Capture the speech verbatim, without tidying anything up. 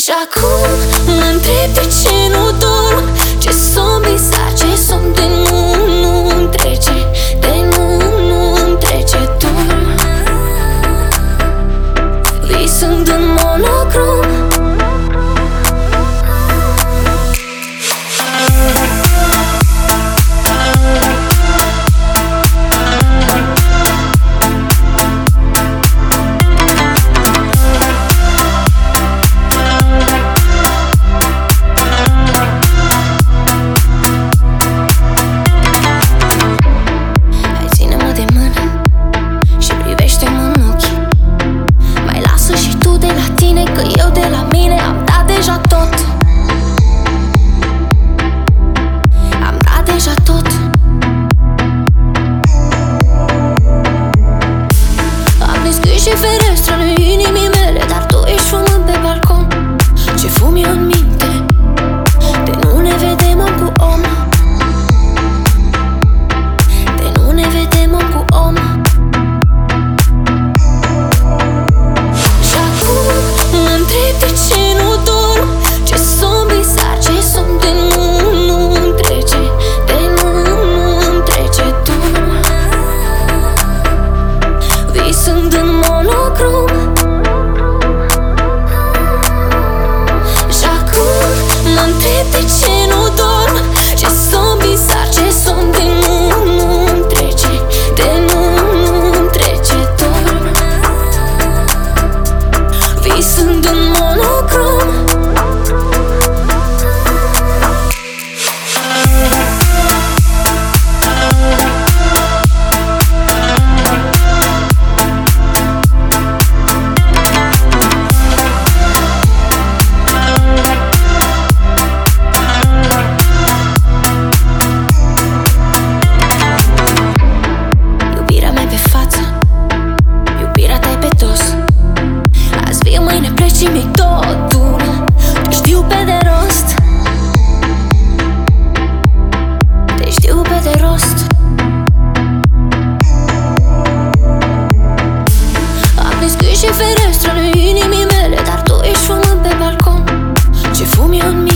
Și acum mă întreb de ce nu dorm. Ce somn bizar, ce somn de nu, nu-mi trece. De nu, nu-mi trece dorm. Visând în monocrom. Că eu de la mine am dat deja tot. Am dat deja tot. Am deschis și ferestrele inimii mele, dar tu ești fumând pe balcon. Ce fum eu în minte, de nu ne vedem om cu om. De nu ne vedem om cu om. De ce nu dorm? Ce somn bizar, ce somn de nu, nu-mi trece. De nu, nu-mi trece dorm. Visând în monocrom. Și acum mă întreb de ce nu dorm. Ce somn bizar, ce somn de nu, nu-mi trece. De nu, nu-mi trece dorm. Visând în monocrom. Iubirea mea pe față, iubirea ta-i pe dos. Azi vii, mâine pleci și mi-i totul. Te știu pe de rost. Te știu pe de rost. Am deschis și ferestrele inimii mele, dar tu ești fumând pe balcon. Ce fum eu în